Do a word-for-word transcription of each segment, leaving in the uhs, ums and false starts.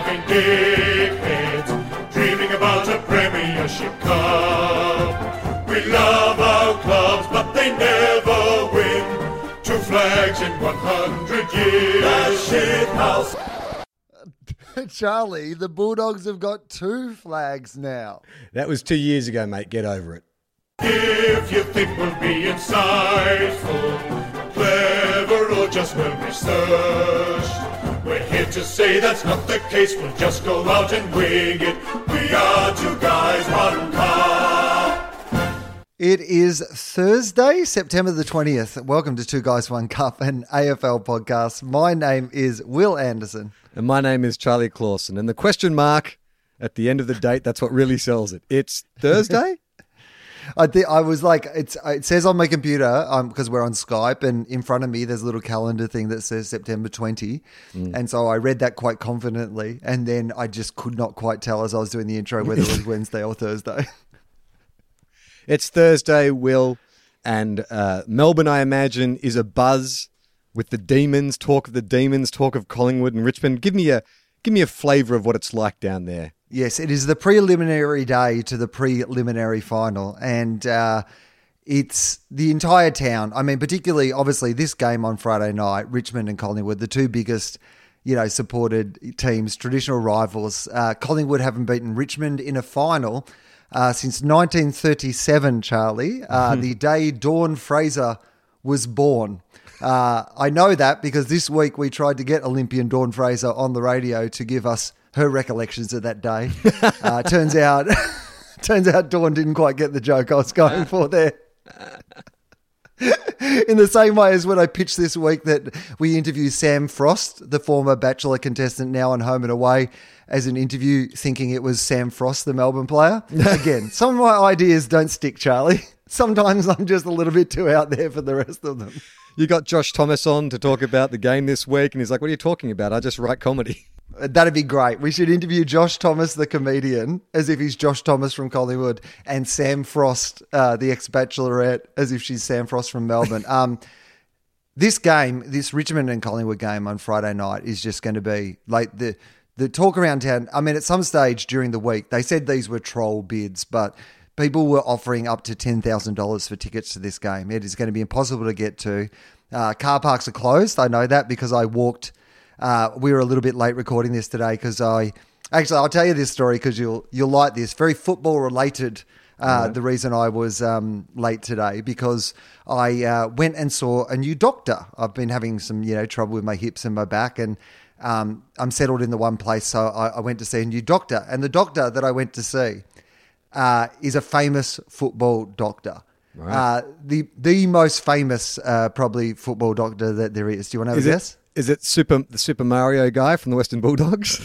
talking dickheads, dreaming about a Premiership Cup. We love our clubs, but they never win. Two flags in one hundred years. That shit house. Charlie, the Bulldogs have got two flags now. That was two years ago, mate. Get over it. If you think we'll be insightful, clever, or just well researched, we're here to say that's not the case. We'll just go out and wing it. We are two guys, one cup. It is Thursday, September the twentieth. Welcome to Two Guys, One Cup, an A F L podcast. My name is Will Anderson. And my name is Charlie Clausen. And the question mark at the end of the date, that's what really sells it. It's Thursday? I think I was like, it's it says on my computer, um, because we're on Skype, and in front of me there's a little calendar thing that says September twentieth. Mm. And so I read that quite confidently, and then I just could not quite tell as I was doing the intro whether it was Wednesday or Thursday. It's Thursday, Will, and uh, Melbourne, I imagine, is a buzz with the Demons, talk of the Demons, talk of Collingwood and Richmond. Give me a give me a flavour of what it's like down there. Yes, it is the preliminary day to the preliminary final, and uh, it's the entire town. I mean, particularly, obviously, this game on Friday night, Richmond and Collingwood, the two biggest, you know, supported teams, traditional rivals. Uh, Collingwood haven't beaten Richmond in a final uh, since nineteen thirty-seven, Charlie, uh, mm-hmm. the day Dawn Fraser was born. Uh, I know that because this week we tried to get Olympian Dawn Fraser on the radio to give us her recollections of that day. Uh, turns out, turns out Dawn didn't quite get the joke I was going for there. In the same way as when I pitched this week that we interview Sam Frost, the former Bachelor contestant now on Home and Away, as an interview, thinking it was Sam Frost, the Melbourne player. Again, some of my ideas don't stick, Charlie. Sometimes I'm just a little bit too out there for the rest of them. You got Josh Thomas on to talk about the game this week, and he's like, what are you talking about? I just write comedy. That'd be great. We should interview Josh Thomas, the comedian, as if he's Josh Thomas from Collingwood, and Sam Frost, uh, the ex-bachelorette, as if she's Sam Frost from Melbourne. Um, this game, this Richmond and Collingwood game on Friday night is just going to be like the the talk around town. I mean, at some stage during the week, they said these were troll bids, but people were offering up to ten thousand dollars for tickets to this game. It is going to be impossible to get to. Uh, car parks are closed. I know that because I walked... Uh, we were a little bit late recording this today because I... Actually, I'll tell you this story because you'll you'll like this. Very football related, uh, mm-hmm. the reason I was um, late today, because I uh, went and saw a new doctor. I've been having some you know trouble with my hips and my back, and um, I'm settled in the one place, so I, I went to see a new doctor. And the doctor that I went to see uh, is a famous football doctor. Right. Uh, the the most famous uh, probably football doctor that there is. Do you want to have is a it, guess? Is it Super the Super Mario guy from the Western Bulldogs?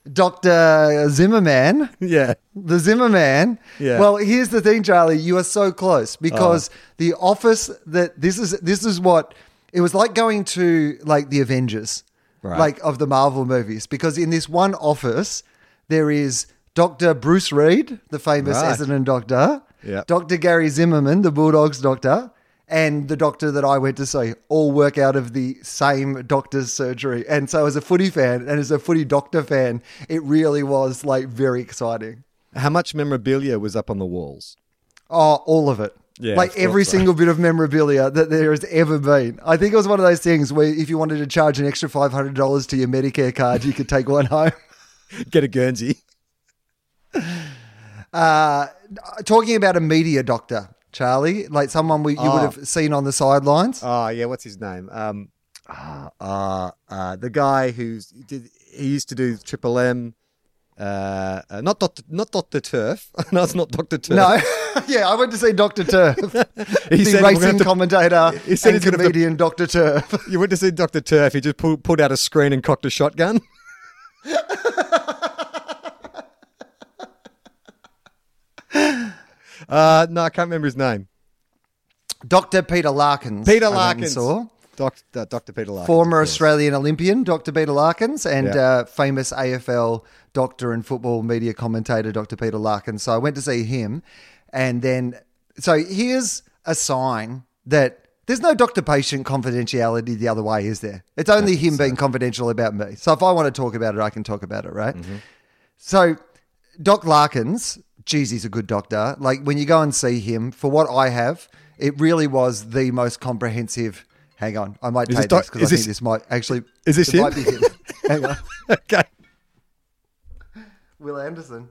Doctor Zimmerman. Yeah. The Zimmerman. Yeah. Well, here's the thing, Charlie. You are so close because oh. the office that this is this is what it was like going to like the Avengers, right. like of the Marvel movies, because in this one office there is Doctor Bruce Reid, the famous right. Essendon doctor, yeah. Doctor Gary Zimmerman, the Bulldogs doctor, and the doctor that I went to see all work out of the same doctor's surgery. And so as a footy fan and as a footy doctor fan, it really was like very exciting. How much memorabilia was up on the walls? Oh, all of it. Yeah, like every so. single bit of memorabilia that there has ever been. I think it was one of those things where if you wanted to charge an extra five hundred dollars to your Medicare card, you could take one home. Get a Guernsey. Uh, talking about a media doctor, Charlie, like someone we, you oh. would have seen on the sidelines. Oh, yeah. What's his name? Um, uh, uh, uh, the guy who's did, he used to do Triple M. Uh, uh, not Doctor not Doctor Turf. No, it's not Doctor Turf. No. Yeah, I went to see Doctor Turf. he the said racing to, commentator he said and he's comedian to, Doctor Turf. You went to see Doctor Turf. He just pulled, pulled out a screen and cocked a shotgun. Uh, no, I can't remember his name. Doctor Peter Larkins. Peter I Larkins. Saw. Doctor Doctor Peter Larkins. Former Australian Olympian, Doctor Peter Larkins, and yeah. uh, famous A F L doctor and football media commentator, Doctor Peter Larkins. So I went to see him. And then, so here's a sign that There's no doctor-patient confidentiality the other way, is there? It's only him being confidential about me. So if I want to talk about it, I can talk about it, right? Mm-hmm. So Doc Larkins, geez, he's a good doctor. Like when you go and see him, for what I have, it really was the most comprehensive. Hang on, I might Is take this this doc- because I is think this- this might actually. is this it him? Might be him. Hang on, Okay. Will Anderson.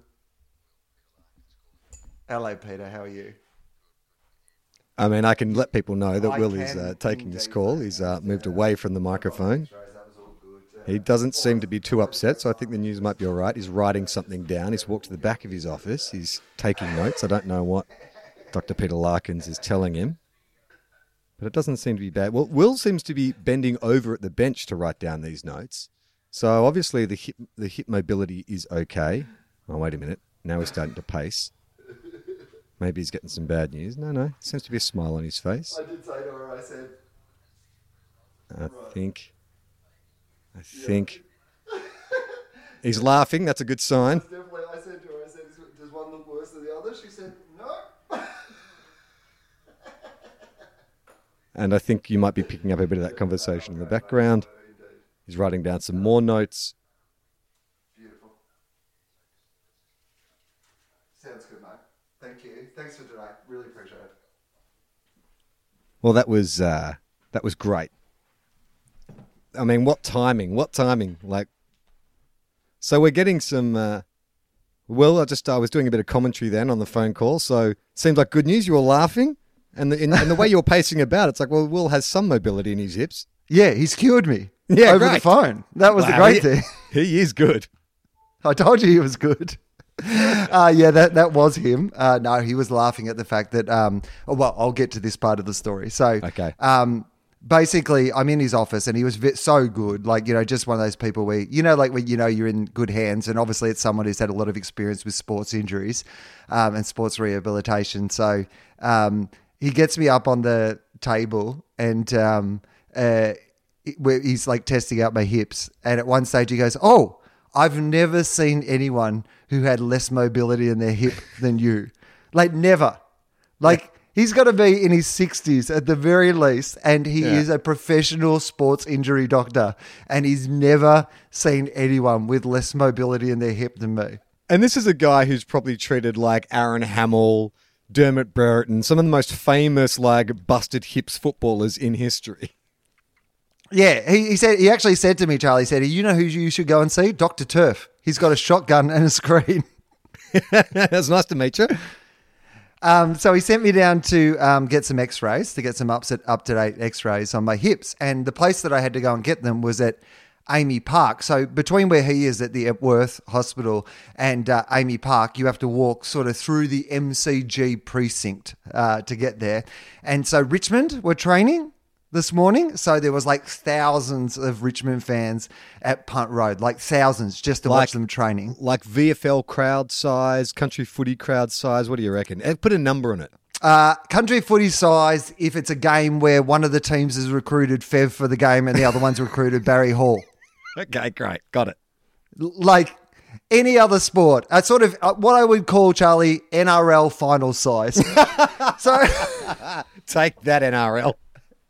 Hello, Peter. How are you? I mean, I can let people know that I Will is can uh, taking this indeed. call. He's uh, moved away from the microphone. He doesn't seem to be too upset, so I think the news might be all right. He's writing something down. He's walked to the back of his office. He's taking notes. I don't know what Doctor Peter Larkins is telling him, but it doesn't seem to be bad. Well, Will seems to be bending over at the bench to write down these notes. So obviously the hip, the hip mobility is okay. Oh, wait a minute. Now he's starting to pace. Maybe he's getting some bad news. No, no. Seems to be a smile on his face. I did say to her, I said, I think... I think... He's laughing. That's a good sign. definitely, I said to her, I said, does one look worse than the other? She said, no. And I think you might be picking up a bit of that conversation in the background. He's writing down some more notes. Beautiful. Sounds good, mate. Thank you. Thanks for today. Really appreciate it. Well, that was uh, that was great. I mean, what timing? What timing? Like, so we're getting some. Uh, well, I just I was doing a bit of commentary then on the phone call, so it seemed like good news. You were laughing, and the in, and the way you were pacing about, it's like, well, Will has some mobility in his hips. Yeah, he's cured me. Yeah, over great. the phone. That was the Wow, great he, thing. He is good. I told you he was good. Uh, yeah, that, that was him. Uh, no, he was laughing at the fact that, um, oh, well, I'll get to this part of the story. So, Okay. um, basically, I'm in his office and he was vi- so good. Like, you know, just one of those people where, you know, like when you know you're in good hands, and obviously it's someone who's had a lot of experience with sports injuries um, and sports rehabilitation. So, um, he gets me up on the table and um, uh, where he's like testing out my hips. And at one stage he goes, "Oh, I've never seen anyone who had less mobility in their hip than you." Like never. Like he's got to be in his sixties at the very least. And he Yeah. is a professional sports injury doctor. And he's never seen anyone with less mobility in their hip than me. And this is a guy who's probably treated like Aaron Hamill, Dermot Brereton, some of the most famous like busted hips footballers in history. Yeah, he, he said he actually said to me, Charlie, he said, "You know who you should go and see? Doctor Turf. He's got a shotgun and a screen." It's nice to meet you. Um, so he sent me down to um, get some x-rays, to get some up to date x-rays on my hips. And the place that I had to go and get them was at Amy Park. So between where he is at the Epworth Hospital and uh, Amy Park, you have to walk sort of through the M C G precinct uh, to get there. And so Richmond were training this morning. So there was like thousands of Richmond fans at Punt Road, like thousands just to Like- watch them training. Like V F L crowd size, country footy crowd size. What do you reckon? Eh, Put a number on it. Uh, country footy size, if it's a game where one of the teams has recruited Fev for the game and the other one's recruited Barry Hall. Okay, great. Got it. L- Like any other sport. Uh, sort of uh, what I would call, Charlie, N R L final size. So, Take that, N R L.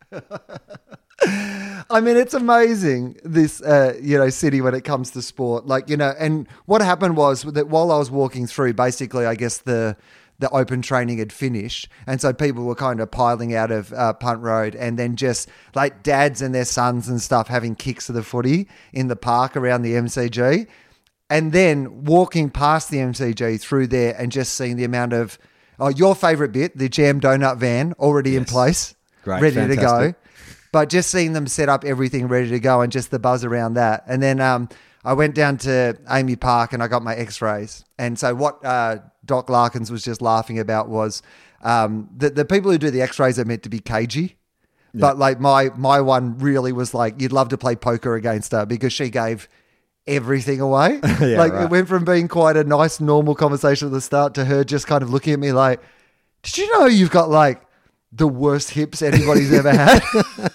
I mean, it's amazing, this, uh, you know, city when it comes to sport. Like, you know, and what happened was that while I was walking through, basically, I guess the the open training had finished. And so people were kind of piling out of uh, Punt Road, and then just like dads and their sons and stuff having kicks of the footy in the park around the M C G. And then walking past the M C G through there and just seeing the amount of, oh, your favourite bit, the Jam Donut van already in Yes. place. Great, ready to fantastic. go. But just seeing them set up everything ready to go and just the buzz around that. And then um, I went down to Amy Park and I got my x-rays. And so what uh, Doc Larkins was just laughing about was um, the, the people who do the x-rays are meant to be cagey. But like my my one really was like, you'd love to play poker against her because she gave everything away. Yeah, like right. it went from being quite a nice, normal conversation at the start to her just kind of looking at me like, did you know you've got like the worst hips anybody's ever had?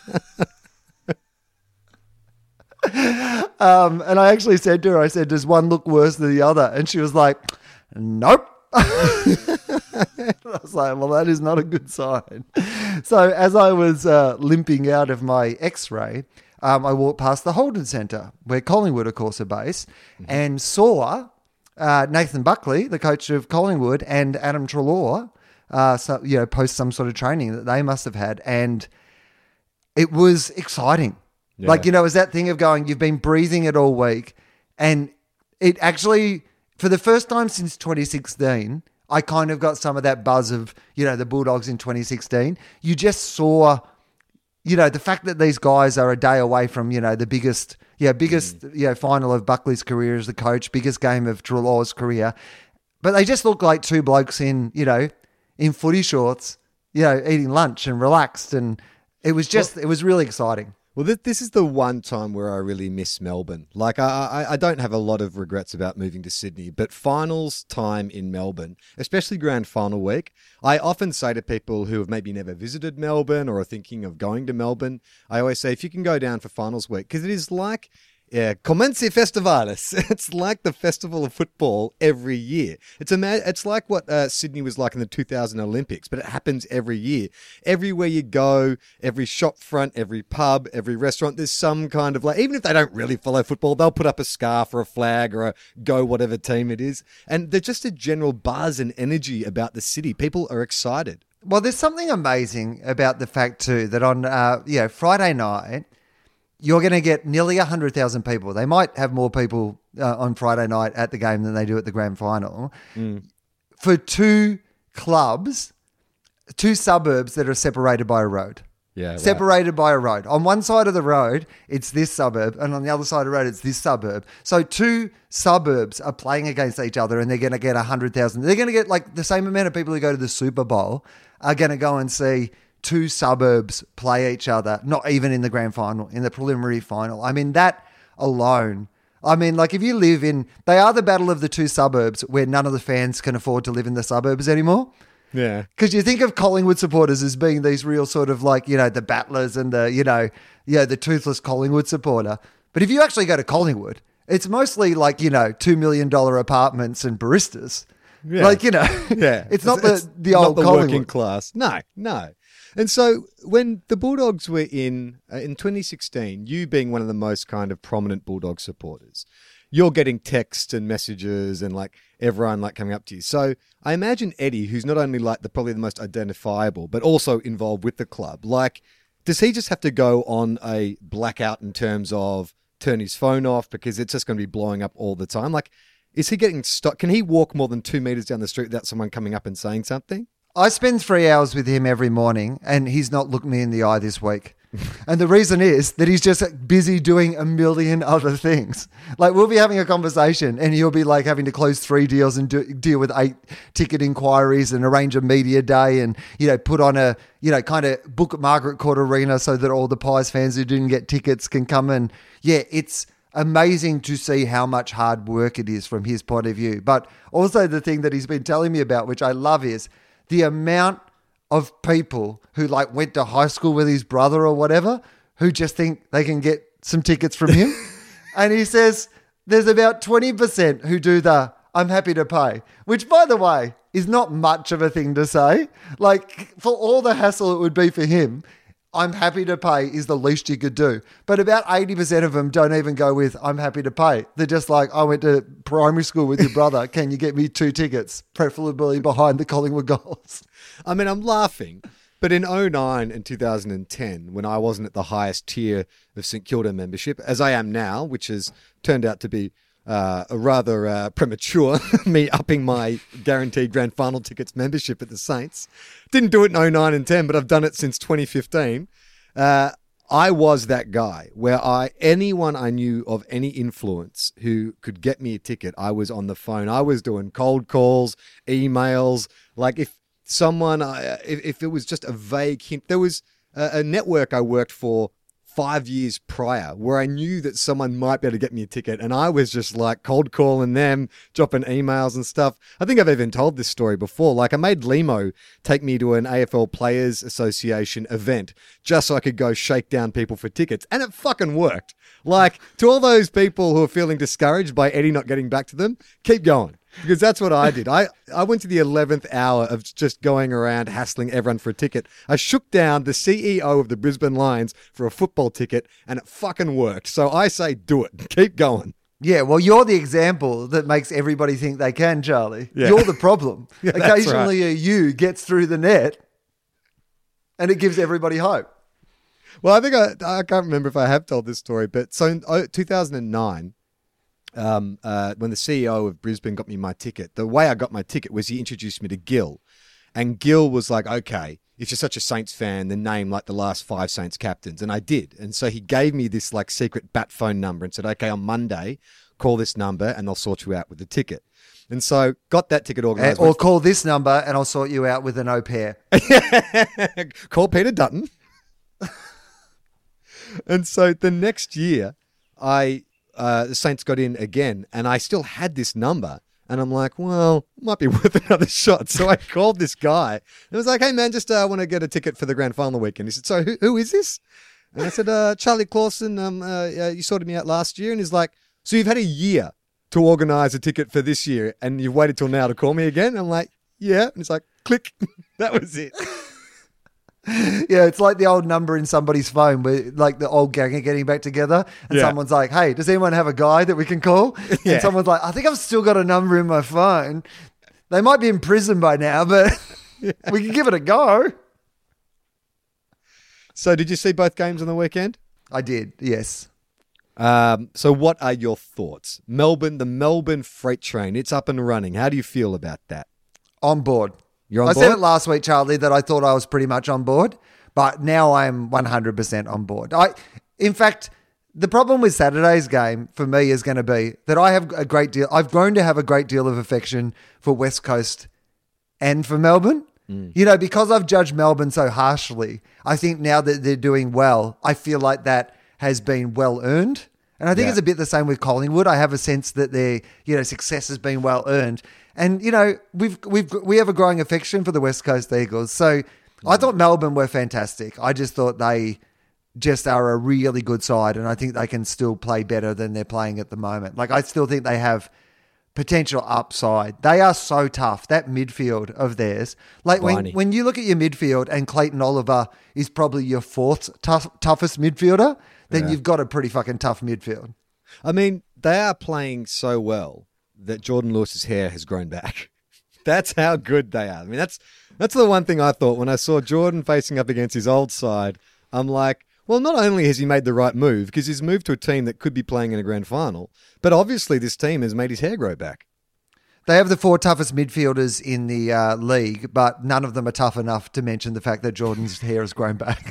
um, and I actually said to her, I said, does one look worse than the other? And she was like, nope. I was like, well, that is not a good sign. So as I was uh, limping out of my x-ray, um, I walked past the Holden Centre, where Collingwood, of course, are based, mm-hmm. and saw uh, Nathan Buckley, the coach of Collingwood, and Adam Treloar, uh, so, you know, post some sort of training that they must have had. And it was exciting. Yeah. Like, you know, it was that thing of going, you've been breathing it all week. And it actually, for the first time since twenty sixteen, I kind of got some of that buzz of, you know, the Bulldogs in twenty sixteen. You just saw, you know, the fact that these guys are a day away from, you know, the biggest, yeah, biggest, mm. you know, final of Buckley's career as the coach, biggest game of Treloar's career. But they just look like two blokes in, you know, in footy shorts, you know, eating lunch and relaxed. And it was just, well, it was really exciting. Well, th- this is the one time where I really miss Melbourne. Like, I, I I don't have a lot of regrets about moving to Sydney, but finals time in Melbourne, especially grand final week, I often say to people who have maybe never visited Melbourne or are thinking of going to Melbourne, I always say, if you can go down for finals week, because it is like... Yeah, Comense Festivalis. It's like the festival of football every year. It's a, it's like what uh, Sydney was like in the two thousand Olympics, but it happens every year. Everywhere you go, every shop front, every pub, every restaurant, there's some kind of like, even if they don't really follow football, they'll put up a scarf or a flag or a go whatever team it is. And there's just a general buzz and energy about the city. People are excited. Well, there's something amazing about the fact too that on uh, you know, Friday night, you're going to get nearly one hundred thousand people. They might have more people uh, on Friday night at the game than they do at the grand final. Mm. For two clubs, two suburbs that are separated by a road. Yeah, right. Separated by a road. On one side of the road, it's this suburb, and on the other side of the road, it's this suburb. So two suburbs are playing against each other, and they're going to get one hundred thousand. They're going to get like the same amount of people who go to the Super Bowl are going to go and see two suburbs play each other, not even in the grand final, in the preliminary final. I mean, that alone, I mean, like if you live in, they are the battle of the two suburbs where none of the fans can afford to live in the suburbs anymore. Yeah. Because you think of Collingwood supporters as being these real sort of like, you know, the battlers and the, you know, yeah, the toothless Collingwood supporter. But if you actually go to Collingwood, it's mostly like, you know, two million dollars apartments and baristas. Yeah. Like, you know, yeah. it's not it's, the, the old not the Collingwood. Working class. No, no. And so when the Bulldogs were in, uh, in twenty sixteen, you being one of the most kind of prominent Bulldog supporters, you're getting texts and messages and like everyone like coming up to you. So I imagine Eddie, who's not only like the probably the most identifiable, but also involved with the club, like, does he just have to go on a blackout in terms of turn his phone off because it's just going to be blowing up all the time? Like, is he getting stuck? Can he walk more than two meters down the street without someone coming up and saying something? I spend three hours with him every morning and he's not looked me in the eye this week. And the reason is that he's just busy doing a million other things. Like we'll be having a conversation and he'll be like having to close three deals and do, deal with eight ticket inquiries and arrange a media day and, you know, put on a, you know, kind of book at Margaret Court Arena so that all the Pies fans who didn't get tickets can come in. Yeah, it's amazing to see how much hard work it is from his point of view. But also the thing that he's been telling me about, which I love, is the amount of people who like went to high school with his brother or whatever, who just think they can get some tickets from him. And he says there's about twenty percent who do the I'm happy to pay, which by the way is not much of a thing to say. Like for all the hassle it would be for him, I'm happy to pay is the least you could do. But about eighty percent of them don't even go with I'm happy to pay. They're just like, I went to primary school with your brother. Can you get me two tickets, preferably behind the Collingwood goals? I mean, I'm laughing, but in oh nine and two thousand ten, when I wasn't at the highest tier of St Kilda membership, as I am now, which has turned out to be uh, a rather uh, premature, me upping my guaranteed grand final tickets membership at the Saints. Didn't do it in oh nine and ten, but I've done it since twenty fifteen. Uh, I was that guy where I anyone I knew of any influence who could get me a ticket, I was on the phone. I was doing cold calls, emails. Like if someone, uh, if, if it was just a vague hint, there was a, a network I worked for five years prior where I knew that someone might be able to get me a ticket, and I was just like cold calling them, dropping emails and stuff. I think I've even told this story before. Like I made Limo take me to an A F L Players Association event just so I could go shake down people for tickets, and it fucking worked. Like to all those people who are feeling discouraged by Eddie not getting back to them, keep going. Because that's what I did. I, I went to the eleventh hour of just going around hassling everyone for a ticket. I shook down the C E O of the Brisbane Lions for a football ticket, and it fucking worked. So I say do it. Keep going. Yeah, well, you're the example that makes everybody think they can, Charlie. Yeah. You're the problem. Yeah, that's Occasionally a you gets through the net, and it gives everybody hope. Well, I think I, I can't remember if I have told this story, but so in oh, two thousand nine, um, uh, when the C E O of Brisbane got me my ticket, the way I got my ticket was he introduced me to Gil. And Gil was like, okay, if you're such a Saints fan, then name like the last five Saints captains. And I did. And so he gave me this like secret bat phone number and said, okay, on Monday, call this number and they'll sort you out with the ticket. And so got that ticket organised. Or call this number and I'll sort you out with an au pair. Call Peter Dutton. And so the next year, I uh, the Saints got in again, and I still had this number. And I'm like, well, might be worth another shot. So I called this guy. And I was like, hey, man, just uh, want to get a ticket for the grand final weekend. He said, so who, who is this? And I said, uh, Charlie Clausen, um, uh, uh, you sorted me out last year. And he's like, so you've had a year to organise a ticket for this year, and you've waited till now to call me again? And I'm like, yeah. And he's like, click. That was it. Yeah, it's like the old number in somebody's phone where like the old gang are getting back together and Yeah. someone's like, hey, does anyone have a guy that we can call? Yeah. And someone's like, I think I've still got a number in my phone. They might be in prison by now, but we can give it a go. So did you see both games on the weekend? I did, yes. Um, so what are your thoughts? Melbourne, the Melbourne freight train, it's up and running. How do you feel about that? On board. You're on I board? said it last week, Charlie, that I thought I was pretty much on board, but now I'm one hundred percent on board. I, in fact, the problem with Saturday's game for me is going to be that I have a great deal, I've grown to have a great deal of affection for West Coast and for Melbourne. Mm. You know, because I've judged Melbourne so harshly, I think now that they're doing well, I feel like that has been well earned. And I think Yeah. it's a bit the same with Collingwood. I have a sense that their, you know, success has been well earned. And, you know, we've we've we have a growing affection for the West Coast Eagles. So I thought Melbourne were fantastic. I just thought they just are a really good side, and I think they can still play better than they're playing at the moment. Like, I still think they have potential upside. They are so tough, that midfield of theirs. Like, when, Viney. when you look at your midfield and Clayton Oliver is probably your fourth tough, toughest midfielder, then Yeah. you've got a pretty fucking tough midfield. I mean, they are playing so well that Jordan Lewis's hair has grown back. That's how good they are. I mean, that's that's the one thing I thought when I saw Jordan facing up against his old side. I'm like, well, not only has he made the right move, because he's moved to a team that could be playing in a grand final, but obviously this team has made his hair grow back. They have the four toughest midfielders in the uh, league, but none of them are tough enough to mention the fact that Jordan's hair has grown back.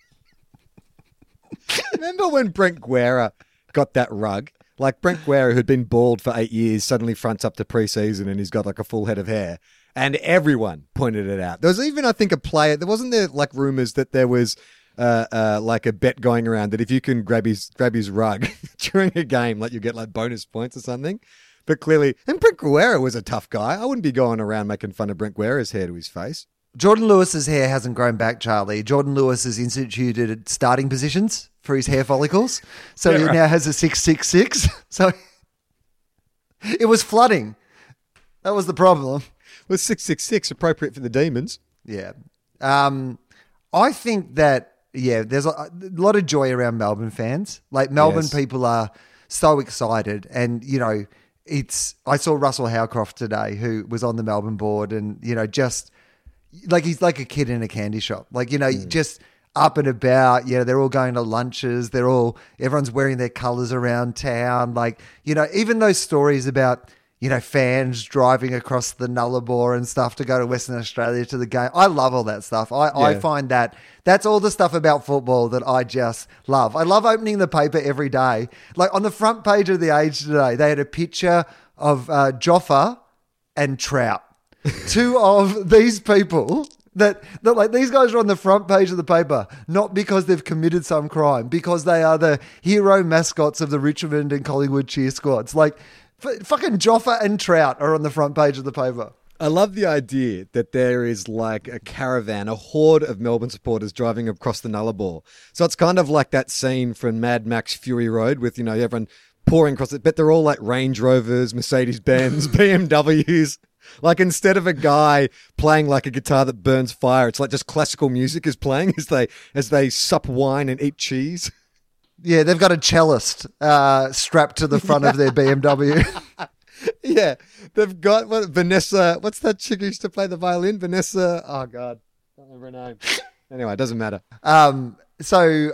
Remember when Brent Guerra got that rug? Like Brent Guerra, who'd been bald for eight years, suddenly fronts up to preseason and he's got like a full head of hair. And everyone pointed it out. There was even, I think, a player. There wasn't there like rumors that there was uh, uh, like a bet going around that if you can grab his grab his rug during a game, like you get like bonus points or something. But clearly, and Brent Guerra was a tough guy. I wouldn't be going around making fun of Brent Guerra's hair to his face. Jordan Lewis's hair hasn't grown back, Charlie. Jordan Lewis has instituted starting positions for his hair follicles. So Yeah, he right. now has a six six six. So it was flooding. That was the problem. Was six six six appropriate for the Demons? Yeah. Um, I think that, yeah, there's a, a lot of joy around Melbourne fans. Like, Melbourne Yes. people are so excited. And, you know, it's, I saw Russell Howcroft today, who was on the Melbourne board, and, you know, just like, he's like a kid in a candy shop. Like, you know, just up and about. Yeah, they're all going to lunches. They're all, everyone's wearing their colours around town. Like, you know, even those stories about, you know, fans driving across the Nullarbor and stuff to go to Western Australia to the game. I love all that stuff. I, I Yeah. find that that's all the stuff about football that I just love. I love opening the paper every day. Like, on the front page of The Age today, they had a picture of uh, Joffa and Trout. Two of these people that, that, like, these guys are on the front page of the paper, not because they've committed some crime, because they are the hero mascots of the Richmond and Collingwood cheer squads. Like, F- fucking Joffa and Trout are on the front page of the paper. I love the idea that there is like a caravan, a horde of Melbourne supporters driving across the Nullarbor. So it's kind of like that scene from Mad Max Fury Road with, you know, everyone pouring across it, but they're all like Range Rovers, Mercedes-Benz, B M Ws. Like instead of a guy playing like a guitar that burns fire, it's like just classical music is playing as they as they sup wine and eat cheese. Yeah, they've got a cellist uh, strapped to the front of their B M W. Yeah, they've got what, Vanessa. What's that chick who used to play the violin? Vanessa. Oh God, I don't remember her name. Anyway, it doesn't matter. Um, so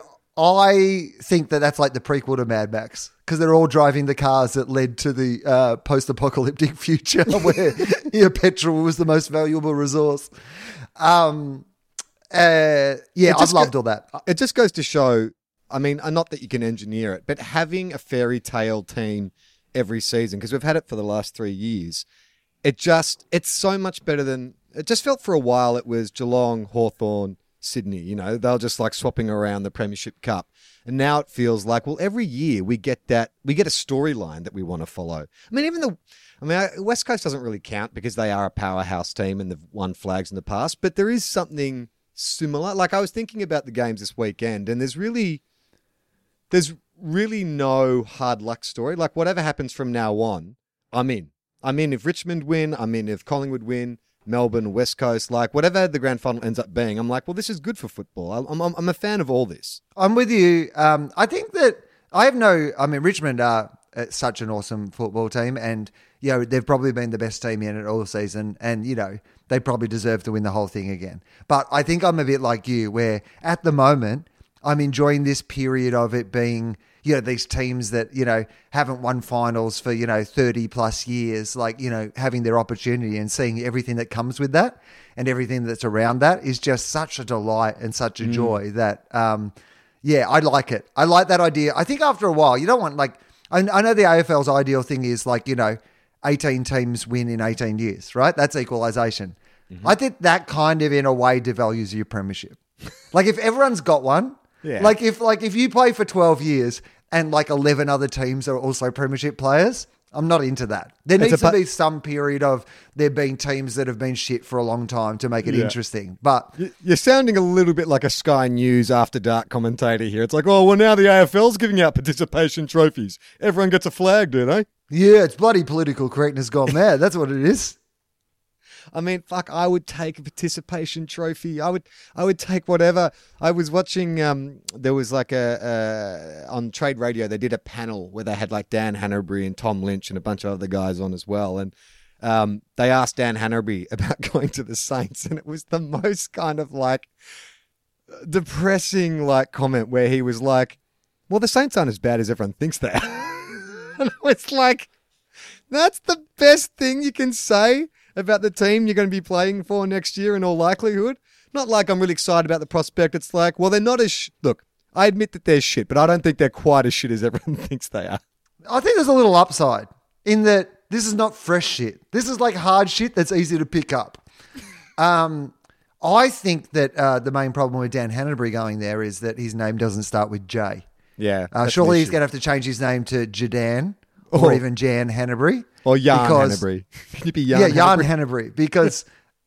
I think that that's like the prequel to Mad Max because they're all driving the cars that led to the uh, post-apocalyptic future where yeah, petrol was the most valuable resource. Um, uh, yeah, I've loved go- all that. It just goes to show. I mean, not that you can engineer it, but having a fairy tale team every season, because we've had it for the last three years, it just, it's so much better than, it just felt for a while it was Geelong, Hawthorn, Sydney, you know, they're just like swapping around the Premiership Cup. And now it feels like, well, every year we get that, we get a storyline that we want to follow. I mean, even the, I mean, West Coast doesn't really count because they are a powerhouse team and they've won flags in the past, but there is something similar. Like I was thinking about the games this weekend and there's really, there's really no hard luck story. Like whatever happens from now on, I'm in. I'm in if Richmond win. I'm in if Collingwood win. Melbourne, West Coast, like whatever the grand final ends up being. I'm like, well, this is good for football. I'm I'm, I'm a fan of all this. I'm with you. Um, I think that I have no. I mean, Richmond are uh, such an awesome football team, and you know they've probably been the best team in it all season, and you know they probably deserve to win the whole thing again. But I think I'm a bit like you, where at the moment I'm enjoying this period of it being, you know, these teams that, you know, haven't won finals for, you know, thirty plus years, like, you know, having their opportunity and seeing everything that comes with that and everything that's around that is just such a delight and such a mm. joy that, um, yeah, I like it. I like that idea. I think after a while, you don't want like, I, I know the A F L's ideal thing is like, you know, eighteen teams win in eighteen years, right? That's equalisation. Mm-hmm. I think that kind of in a way devalues your premiership. Like if everyone's got one, yeah. like if like if you play for twelve years and like eleven other teams are also premiership players, I'm not into that. There needs to be some period of there being teams that have been shit for a long time to make it yeah. interesting. But you're sounding a little bit like a Sky News after dark commentator here. It's like, oh, well, now the A F L's giving out participation trophies. Everyone gets a flag, do they? Yeah, it's bloody political correctness gone mad. That's what it is. I mean, fuck, I would take a participation trophy. I would I would take whatever. I was watching, um, there was like a, a, on Trade Radio, they did a panel where they had like Dan Hanbury and Tom Lynch and a bunch of other guys on as well. And um, they asked Dan Hanbury about going to the Saints. And it was the most kind of like depressing like comment where he was like, well, the Saints aren't as bad as everyone thinks they are. And it's like, that's the best thing you can say about the team you're going to be playing for next year in all likelihood. Not like I'm really excited about the prospect. It's like, well, they're not as... Sh- Look, I admit that they're shit, but I don't think they're quite as shit as everyone thinks they are. I think there's a little upside in that this is not fresh shit. This is like hard shit that's easy to pick up. Um, I think that uh, the main problem with Dan Hanbury going there is that his name doesn't start with J. Yeah. Uh, surely he's going to have to change his name to Jadan or oh. even Jan Hanbury. Or Jan Hanbury. Can you be Jan Yeah, Hanbury? Jan Hanbury. Because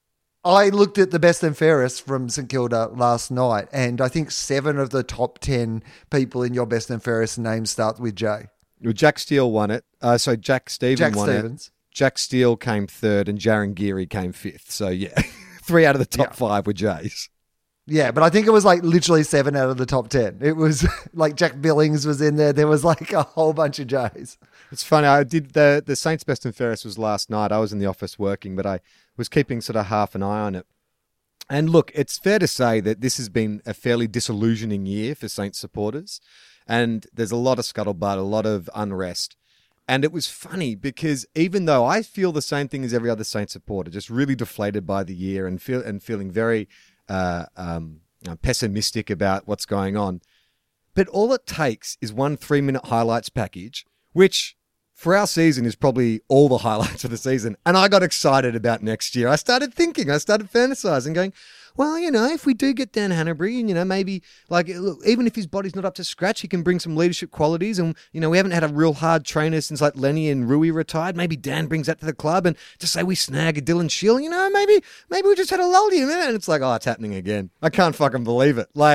I looked at the best and fairest from St Kilda last night, and I think seven of the top ten people in your best and fairest names start with J. Well, Jack Steele won it. Uh, so Jack Stevens Jack won Stevens. it. Jack Steele came third, and Jaron Geary came fifth. So, yeah, three out of the top yeah. five were J's. Yeah, but I think it was like literally seven out of the top ten. It was like Jack Billings was in there. There was like a whole bunch of J's. It's funny. I did the the Saints Best and Fairest was last night. I was in the office working, but I was keeping sort of half an eye on it. And look, it's fair to say that this has been a fairly disillusioning year for Saints supporters. And there's a lot of scuttlebutt, a lot of unrest. And it was funny because even though I feel the same thing as every other Saints supporter, just really deflated by the year and feel and feeling very uh, um, pessimistic about what's going on. But all it takes is one three-minute highlights package, which for our season is probably all the highlights of the season. And I got excited about next year. I started thinking, I started fantasizing, going, well, you know, if we do get Dan Hanbury and, you know, maybe like, look, even if his body's not up to scratch, he can bring some leadership qualities. And, you know, we haven't had a real hard trainer since like Lenny and Rui retired. Maybe Dan brings that to the club and just say we snag a Dylan Shield, you know, maybe, maybe we just had a lull here, man. And it's like, oh, it's happening again. I can't fucking believe it. Like,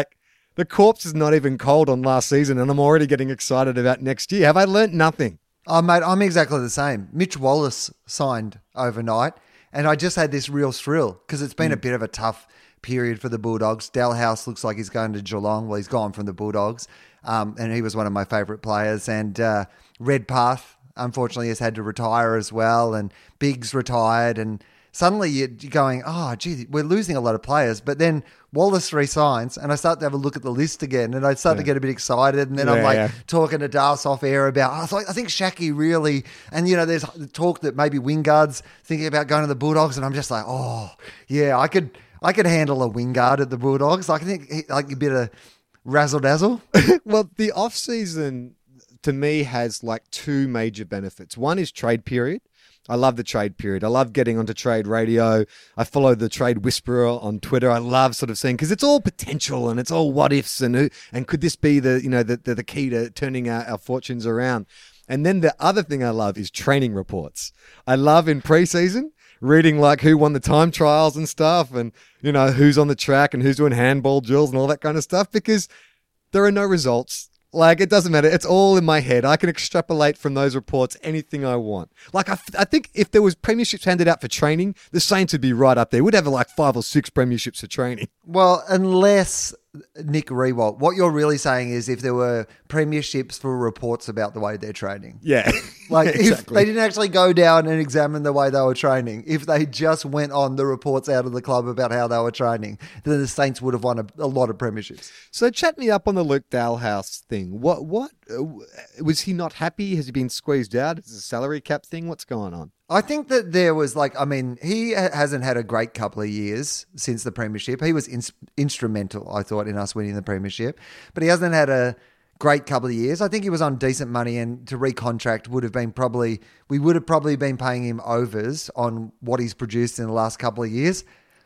The corpse is not even cold on last season, and I'm already getting excited about next year. Have I learnt nothing? Oh, mate, I'm exactly the same. Mitch Wallace signed overnight, and I just had this real thrill because it's been mm. a bit of a tough period for the Bulldogs. Dalhouse looks like he's going to Geelong. Well, he's gone from the Bulldogs, um, and he was one of my favourite players. And uh, Redpath, unfortunately, has had to retire as well, and Biggs retired, and suddenly you're going, oh, gee, we're losing a lot of players. But then Wallace resigns, and I start to have a look at the list again, and I start yeah. to get a bit excited. And then yeah, I'm like yeah. talking to Das off air about, oh, I, thought, I think Shaki really, and you know, there's talk that maybe Wingard's thinking about going to the Bulldogs, and I'm just like, oh, yeah, I could, I could handle a Wingard at the Bulldogs. I think like a bit of razzle dazzle. Well, the off season to me has like two major benefits. One is trade period. I love the trade period. I love getting onto trade radio. I follow the Trade Whisperer on Twitter. I love sort of seeing, because it's all potential and it's all what ifs and who, and could this be the, you know, the, the, the key to turning our, our fortunes around. And then the other thing I love is training reports. I love in preseason reading like who won the time trials and stuff, and, you know, who's on the track and who's doing handball drills and all that kind of stuff, because there are no results. Like, it doesn't matter. It's all in my head. I can extrapolate from those reports anything I want. Like, I, I think if there was premierships handed out for training, the Saints would be right up there. We'd have like five or six premierships for training. Well, unless Nick Rewalt, what you're really saying is if there were premierships for reports about the way they're training. Yeah. Like, exactly. If they didn't actually go down and examine the way they were training, if they just went on the reports out of the club about how they were training, then the Saints would have won a, a lot of premierships. So chat me up on the Luke Dalhouse thing. What, what, uh, was he not happy? Has he been squeezed out? Is it a salary cap thing? What's going on? I think that there was like, I mean, he hasn't had a great couple of years since the premiership. He was in, instrumental, I thought, in us winning the premiership, but he hasn't had a great couple of years. I think he was on decent money, and to recontract would have been probably, we would have probably been paying him overs on what he's produced in the last couple of years.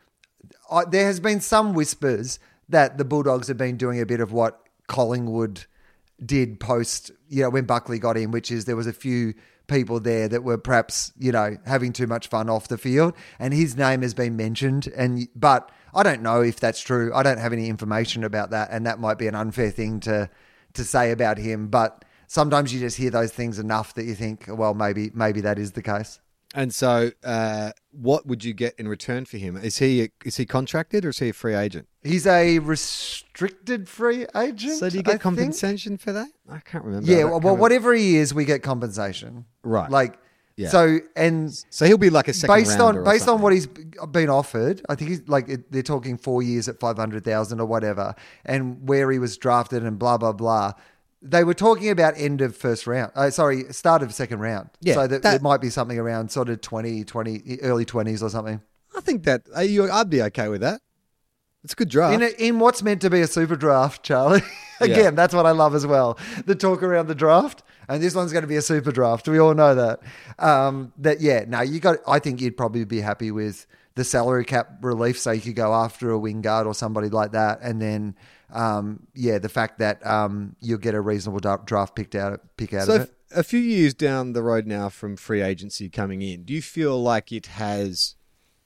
I, there has been some whispers that the Bulldogs have been doing a bit of what Collingwood did post, you know, when Buckley got in, which is there was a few people there that were perhaps, you know, having too much fun off the field, and his name has been mentioned. And but I don't know if that's true. I don't have any information about that, and that might be an unfair thing to to say about him. But sometimes you just hear those things enough that you think, well, maybe maybe that is the case. And so, uh, what would you get in return for him? Is he is he contracted or is he a free agent? He's a restricted free agent. So do you get I compensation think? for that? I can't remember. Yeah, well, well whatever he is, we get compensation. Right. Like, yeah. so and so he'll be like a second based on based or on what he's been offered. I think he's like they're talking four years at five hundred thousand or whatever, and where he was drafted and blah blah blah. They were talking about end of first round. Uh, sorry, start of second round. Yeah, so that, that it might be something around sort of twenty, twenty, early twenties or something. I think that uh, you, I'd be okay with that. It's a good draft. In, a, in what's meant to be a super draft, Charlie. Again, yeah. That's what I love as well. The talk around the draft. And this one's going to be a super draft. We all know that. Um, that, yeah, no, you got, I think you'd probably be happy with the salary cap relief so you could go after a Wingard or somebody like that. And then, um, yeah, the fact that um, you'll get a reasonable draft picked out, pick out so of it. A few years down the road now from free agency coming in, do you feel like it has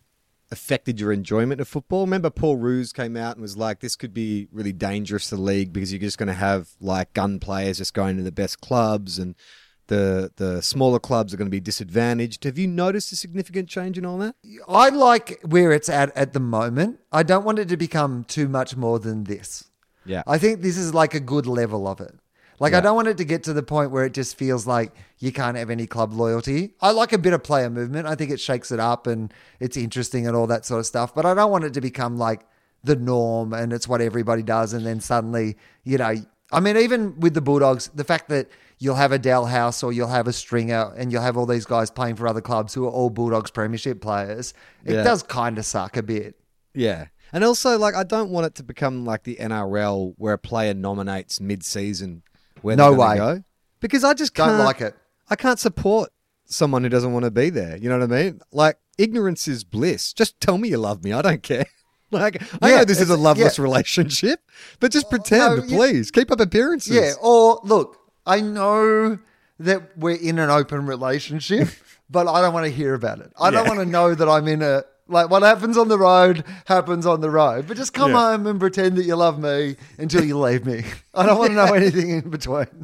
affected your enjoyment of football? Remember Paul Roos came out and was like, this could be really dangerous to the league because you're just going to have like gun players just going to the best clubs and the the smaller clubs are going to be disadvantaged. Have you noticed a significant change in all that? I like where it's at at the moment. I don't want it to become too much more than this. Yeah. I think this is like a good level of it. Like, yeah. I don't want it to get to the point where it just feels like you can't have any club loyalty. I like a bit of player movement. I think it shakes it up and it's interesting and all that sort of stuff. But I don't want it to become like the norm and it's what everybody does. And then suddenly, you know, I mean, even with the Bulldogs, the fact that you'll have a Dalhouse or you'll have a Stringer and you'll have all these guys playing for other clubs who are all Bulldogs premiership players, it yeah. does kind of suck a bit. Yeah. And also, like, I don't want it to become like the N R L where a player nominates mid-season where no they're way. Go. Because I just can't. Don't like it. I can't support someone who doesn't want to be there. You know what I mean? Like, ignorance is bliss. Just tell me you love me. I don't care. Like, I yeah, know this is a loveless yeah. relationship, but just pretend, no, please. Yeah. Keep up appearances. Yeah, or look, I know that we're in an open relationship, but I don't want to hear about it. I yeah. don't want to know that I'm in a Like, what happens on the road, happens on the road. But just come Yeah. home and pretend that you love me until you leave me. I don't want to know anything in between.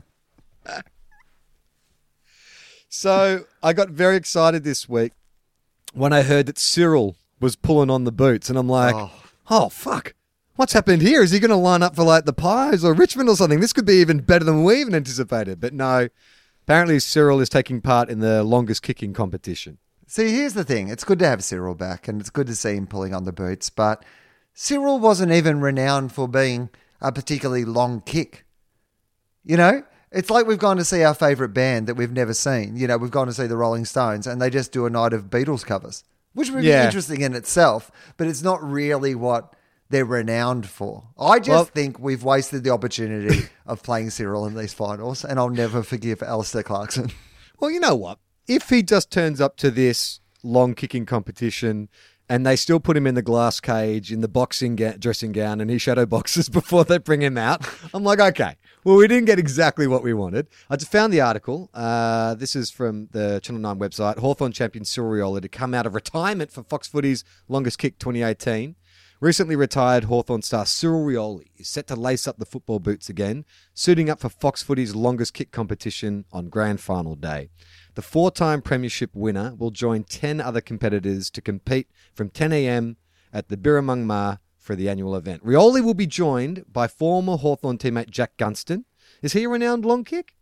So I got very excited this week when I heard that Cyril was pulling on the boots. And I'm like, Oh. oh, fuck. What's happened here? Is he going to line up for like the Pies or Richmond or something? This could be even better than we even anticipated. But no, apparently Cyril is taking part in the longest kicking competition. See, here's the thing. It's good to have Cyril back, and it's good to see him pulling on the boots, but Cyril wasn't even renowned for being a particularly long kick. You know? It's like we've gone to see our favourite band that we've never seen. You know, we've gone to see the Rolling Stones, and they just do a night of Beatles covers, which would Yeah. be interesting in itself, but it's not really what they're renowned for. I just Well- think we've wasted the opportunity of playing Cyril in these finals, and I'll never forgive Alistair Clarkson. Well, you know what? If he just turns up to this long kicking competition and they still put him in the glass cage in the boxing ga- dressing gown and he shadow boxes before they bring him out, I'm like, okay, well, we didn't get exactly what we wanted. I just found the article. Uh, this is from the Channel nine website. Hawthorn champion Cyril Rioli to come out of retirement for Fox Footy's longest kick twenty eighteen. Recently retired Hawthorn star Cyril Rioli is set to lace up the football boots again, suiting up for Fox Footy's longest kick competition on grand final day. The four-time premiership winner will join ten other competitors to compete from ten a.m. at the Birramung Ma for the annual event. Rioli will be joined by former Hawthorn teammate Jack Gunston. Is he a renowned long kick?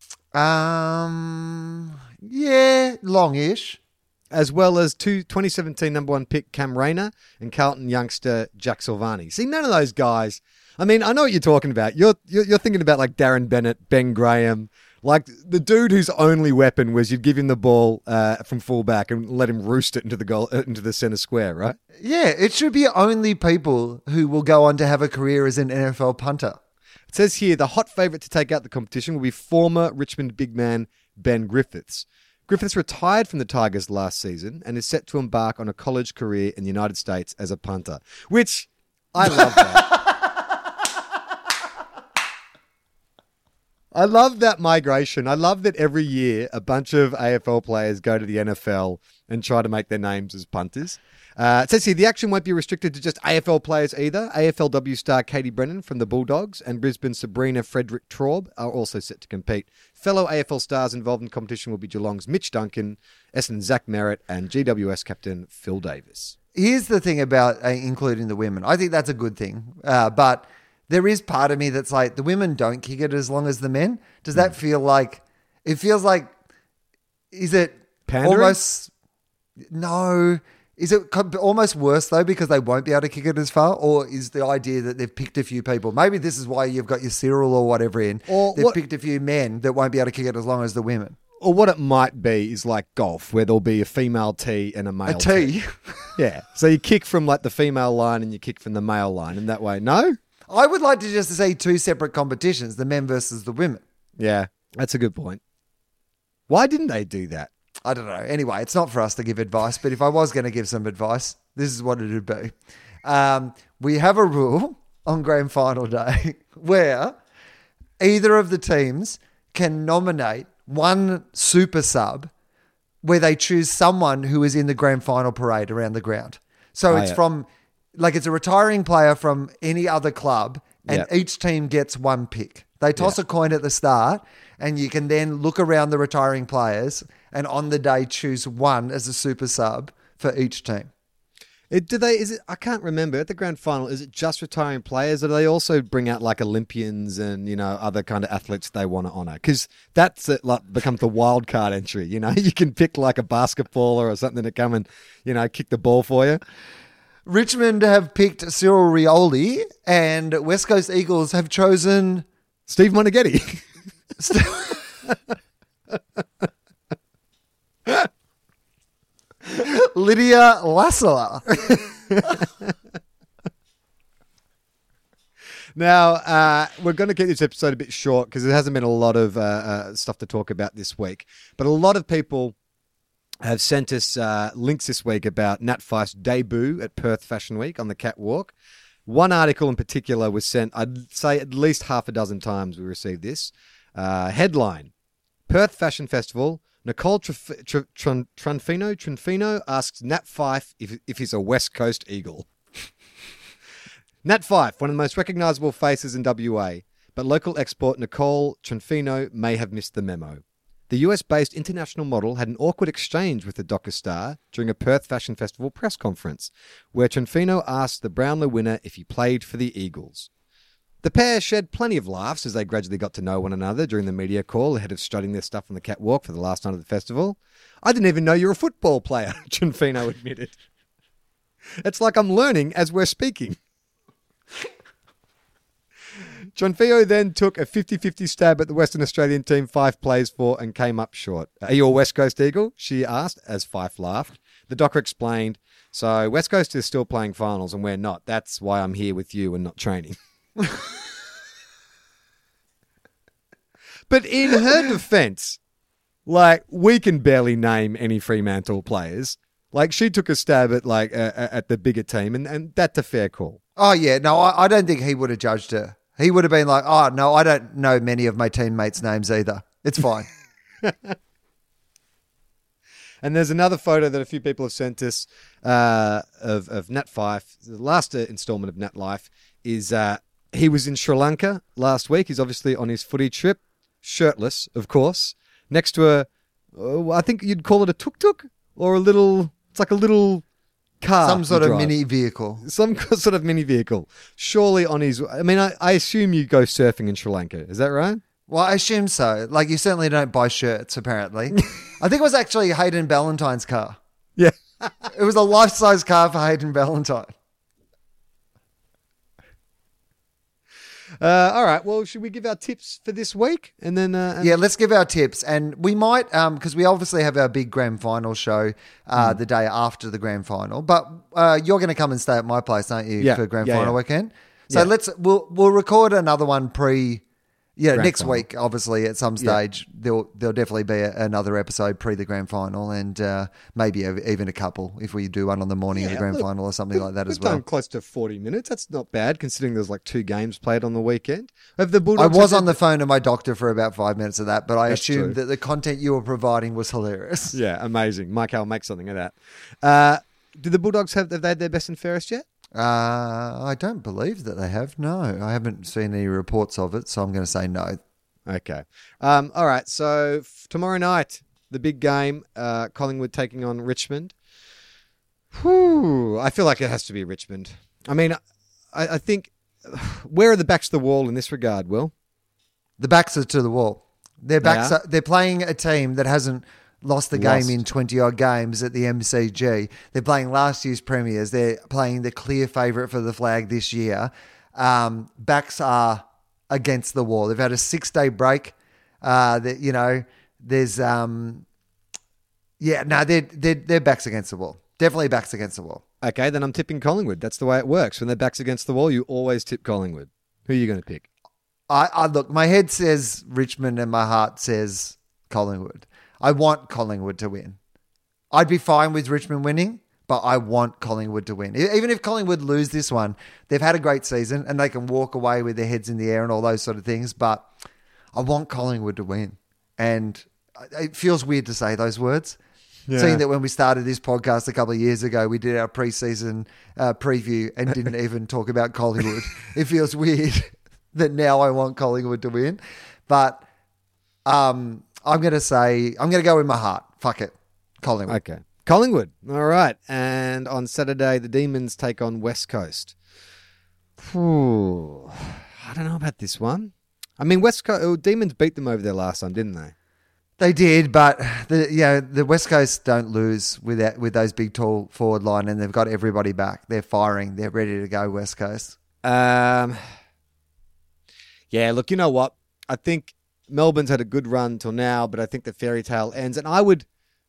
Um, yeah, longish. As well as two twenty seventeen number one pick Cam Rayner and Carlton youngster Jack Silvani. See, none of those guys. I mean, I know what you're talking about. You're you're, you're thinking about like Darren Bennett, Ben Graham, like the dude whose only weapon was you'd give him the ball uh, from fullback and let him roost it into the goal uh, into the centre square, right? Yeah, it should be only people who will go on to have a career as an N F L punter. It says here the hot favourite to take out the competition will be former Richmond big man Ben Griffiths. Griffiths retired from the Tigers last season and is set to embark on a college career in the United States as a punter, which I love that. I love that migration. I love that every year a bunch of A F L players go to the N F L and try to make their names as punters. Uh, it says here the action won't be restricted to just A F L players either. A F L W star Katie Brennan from the Bulldogs and Brisbane Sabrina Frederick Traub are also set to compete. Fellow A F L stars involved in the competition will be Geelong's Mitch Duncan, Essendon's Zach Merritt, and G W S captain Phil Davis. Here's the thing about uh, including the women. I think that's a good thing. Uh, but there is part of me that's like, the women don't kick it as long as the men. Does that feel like, it feels like, is it Pandering? almost, no, is it co- almost worse though because they won't be able to kick it as far? Or is the idea that they've picked a few people, maybe this is why you've got your Cyril or whatever in, Or they've what- picked a few men that won't be able to kick it as long as the women. Or what it might be is like golf, where there'll be a female tee and a male A T. Yeah. So you kick from like the female line and you kick from the male line, and that way, no? I would like to just see two separate competitions, the men versus the women. Yeah, that's a good point. Why didn't they do that? I don't know. Anyway, it's not for us to give advice, but if I was going to give some advice, this is what it would be. Um, we have a rule on grand final day where either of the teams can nominate one super sub where they choose someone who is in the grand final parade around the ground. So Oh, it's yeah. from, like it's a retiring player from any other club and Yep. each team gets one pick. They toss Yeah. a coin at the start and you can then look around the retiring players and on the day choose one as a super sub for each team. It, do they? Is it? I can't remember. At the grand final, is it just retiring players, or do they also bring out like Olympians and you know other kind of athletes they want to honour? Because that's it, like becomes the wild card entry. You know, you can pick like a basketballer or something to come and you know kick the ball for you. Richmond have picked Cyril Rioli and West Coast Eagles have chosen Steve Monaghetti. Lydia Lasseler. Now, uh, we're going to keep this episode a bit short because there hasn't been a lot of uh, uh, stuff to talk about this week. But a lot of people have sent us uh, links this week about Nat Feist's debut at Perth Fashion Week on the catwalk. One article in particular was sent, I'd say at least half a dozen times we received this. Uh, headline, Perth Fashion Festival, Nicole Trif- Tr- Tr- Trunfino, Trunfino asks Nat Fife if, if he's a West Coast Eagle. Nat Fife, one of the most recognisable faces in W A, but local export Nicole Trunfino may have missed the memo. The U S-based international model had an awkward exchange with the Docker star during a Perth Fashion Festival press conference, where Trunfino asked the Brownlow winner if he played for the Eagles. The pair shed plenty of laughs as they gradually got to know one another during the media call ahead of strutting their stuff on the catwalk for the last night of the festival. I didn't even know you were a football player, Trunfino admitted. It's like I'm learning as we're speaking. Trunfino then took a fifty-fifty stab at the Western Australian team Fife plays for and came up short. Are you a West Coast Eagle? She asked as Fife laughed. The Docker explained, so West Coast is still playing finals and we're not. That's why I'm here with you and not training. But in her defense, like, we can barely name any Fremantle players. Like, she took a stab at like uh, at the bigger team, and, and that's a fair call. Oh, yeah. No, I, I don't think he would have judged her. He would have been like, oh, no, I don't know many of my teammates' names either. It's fine. And there's another photo that a few people have sent us uh, of, of Nat Fife. The last uh, installment of Nat Life is uh, he was in Sri Lanka last week. He's obviously on his footy trip, shirtless, of course, next to a, uh, I think you'd call it a tuk-tuk or a little, it's like a little car. Some sort you of drive. mini vehicle. Some sort of mini vehicle. Surely on his, I mean, I, I assume you go surfing in Sri Lanka. Is that right? Well, I assume so. Like, you certainly don't buy shirts, apparently. I think it was actually Hayden Ballantyne's car. Yeah. It was a life-size car for Hayden Ballantyne. Uh, all right. Well, should we give our tips for this week? And then, uh, and- Yeah, let's give our tips. And we might, because we obviously have our big grand final show uh, mm. the day after the grand final. But uh, you're going to come and stay at my place, aren't you, yeah. for grand yeah, final yeah. weekend? So yeah. let's we'll we'll record another one pre. Yeah, Grand next final. week, obviously, at some stage, yeah. there'll there'll definitely be a, another episode pre the grand final, and uh, maybe a, even a couple if we do one on the morning yeah, of the grand look, final or something like that we've as well. Done close to forty minutes. That's not bad considering there's like two games played on the weekend. Have the I Bulldogs was had- on the phone to my doctor for about five minutes of that, but I That's assumed true. that the content you were providing was hilarious. Yeah, amazing. Mike, I'll make something of that. Uh, did the Bulldogs have, have they had their best and fairest yet? Uh, I don't believe that they have. No, I haven't seen any reports of it, so I'm going to say no. Okay. Um, all right. So f- tomorrow night, the big game, uh, Collingwood taking on Richmond. Whew, I feel like it has to be Richmond. I mean, I, I think, where are the backs to the wall in this regard, Will? The backs are to the wall. Their They backs are? are, they're playing a team that hasn't lost the Lost. game in twenty odd games at the M C G. They're playing last year's premiers. They're playing the clear favourite for the flag this year. Um, backs are against the wall. They've had a six day break. Uh, that you know, there's um, yeah, no, they're they're they're backs against the wall. Definitely backs against the wall. Okay, then I'm tipping Collingwood. That's the way it works. When their back's against the wall, you always tip Collingwood. Who are you going to pick? I, I look, my head says Richmond and my heart says Collingwood. I want Collingwood to win. I'd be fine with Richmond winning, but I want Collingwood to win. Even if Collingwood lose this one, they've had a great season and they can walk away with their heads in the air and all those sort of things, but I want Collingwood to win. And it feels weird to say those words. Yeah. Seeing that when we started this podcast a couple of years ago, we did our preseason uh, preview and didn't even talk about Collingwood. It feels weird that now I want Collingwood to win. But um, I'm going to say, I'm going to go with my heart. Fuck it. Collingwood. Okay. Collingwood. All right. And on Saturday, the Demons take on West Coast. Whew. I don't know about this one. I mean, West Coast, oh, Demons beat them over there last time, didn't they? They did, but the you know, the West Coast don't lose with that, with those big, tall forward line, and they've got everybody back. They're firing. They're ready to go, West Coast. Um, yeah, look, you know what? I think Melbourne's had a good run till now, but I think the fairy tale ends. And I would...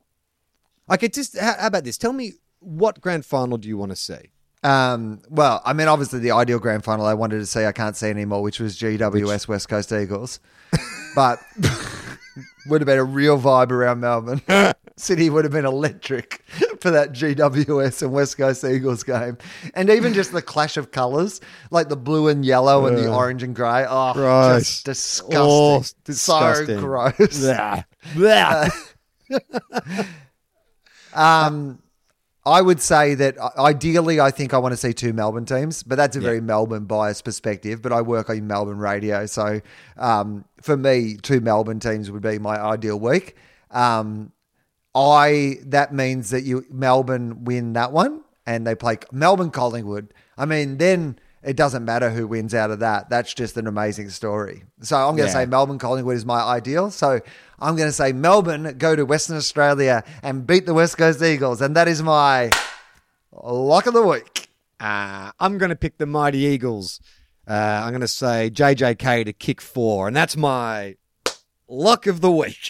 I could just... How, how about this? Tell me, what grand final do you want to see? Um, well, I mean, obviously the ideal grand final I wanted to see, I can't see anymore, which was G W S West Coast Eagles. But would have been a real vibe around Melbourne. City would have been electric for that G W S and West Coast Eagles game. And even just the clash of colours, like the blue and yellow and the Uh, orange and grey. Oh, gross. just disgusting. Oh, disgusting. So gross. Blah. Blah. um, I would say that uh, ideally, I think I want to see two Melbourne teams, but that's a very Yeah. Melbourne biased perspective. But I work on Melbourne radio, so um, for me, two Melbourne teams would be my ideal week. Um, I that means that you Melbourne win that one, and they play Melbourne Collingwood. I mean, then it doesn't matter who wins out of that. That's just an amazing story. So I'm going to Yeah. say Melbourne Collingwood is my ideal. So I'm going to say Melbourne go to Western Australia and beat the West Coast Eagles. And that is my lock of the week. Uh, I'm going to pick the Mighty Eagles. Uh, I'm going to say J J K to kick four, and that's my lock of the week.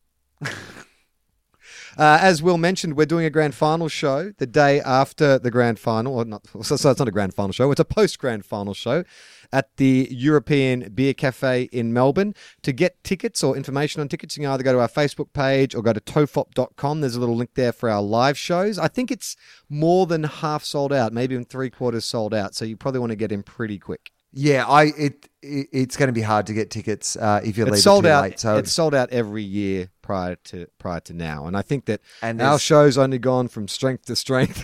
Uh, as Will mentioned, we're doing a grand final show the day after the grand final. Or not, so, so it's not a grand final show. It's a post-grand final show at the European Beer Cafe in Melbourne. To get tickets or information on tickets, you can either go to our Facebook page or go to tofop dot com. There's a little link there for our live shows. I think it's more than half sold out, maybe even three-quarters sold out, so you probably want to get in pretty quick. Yeah, I it, it it's going to be hard to get tickets uh, if you leave It's it sold too out. late. So It's sold out every year prior to prior to now, and I think that And our there's- show's only gone from strength to strength.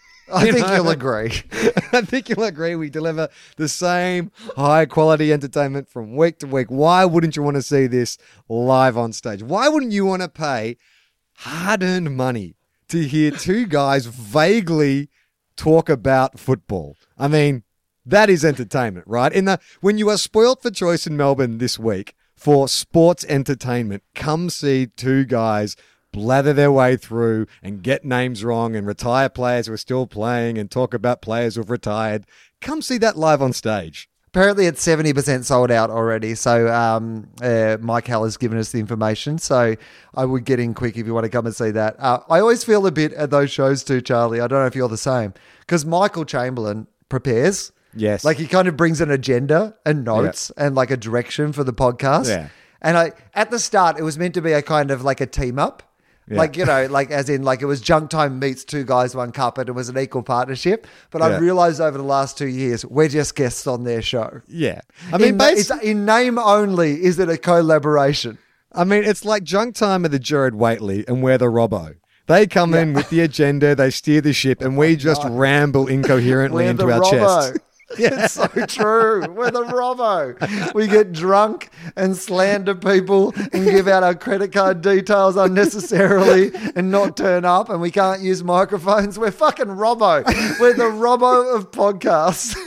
I you think know? you'll agree. I think you'll agree we deliver the same high quality entertainment from week to week. Why wouldn't you want to see this live on stage? Why wouldn't you want to pay hard earned money to hear two guys vaguely talk about football? I mean, that is entertainment, right? In the when you are spoilt for choice in Melbourne this week for sports entertainment, come see two guys blather their way through and get names wrong and retire players who are still playing and talk about players who've retired. Come see that live on stage. Apparently, it's seventy percent sold out already. So, um, uh, Mike Hall has given us the information. So, I would get in quick if you want to come and see that. Uh, I always feel a bit at those shows too, Charlie. I don't know if you're the same. Because Michael Chamberlain prepares. Yes. Like, he kind of brings an agenda and notes and like a direction for the podcast. Yeah. And I at the start, it was meant to be a kind of like a team up. Yeah. Like, you know, like as in like it was Junk Time meets Two Guys, One Cup, and it was an equal partnership. But Yeah. I've realized over the last two years, we're just guests on their show. Yeah. I mean, in, bas- it's, in name only is it a collaboration. I mean, it's like Junk Time of the Jared Waitley and we're the Robbo. They come in with the agenda, they steer the ship, and we just ramble incoherently We're into the our Robbo. chest. It's so true. We're the Robbo. We get drunk and slander people and give out our credit card details unnecessarily and not turn up, and we can't use microphones. We're fucking Robbo. We're the Robbo of podcasts.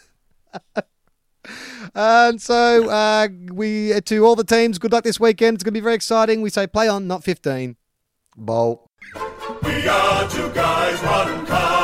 And so uh, we to all the teams, good luck this weekend. It's going to be very exciting. We say play on, not fifteen. Bolt. We are two guys, one car.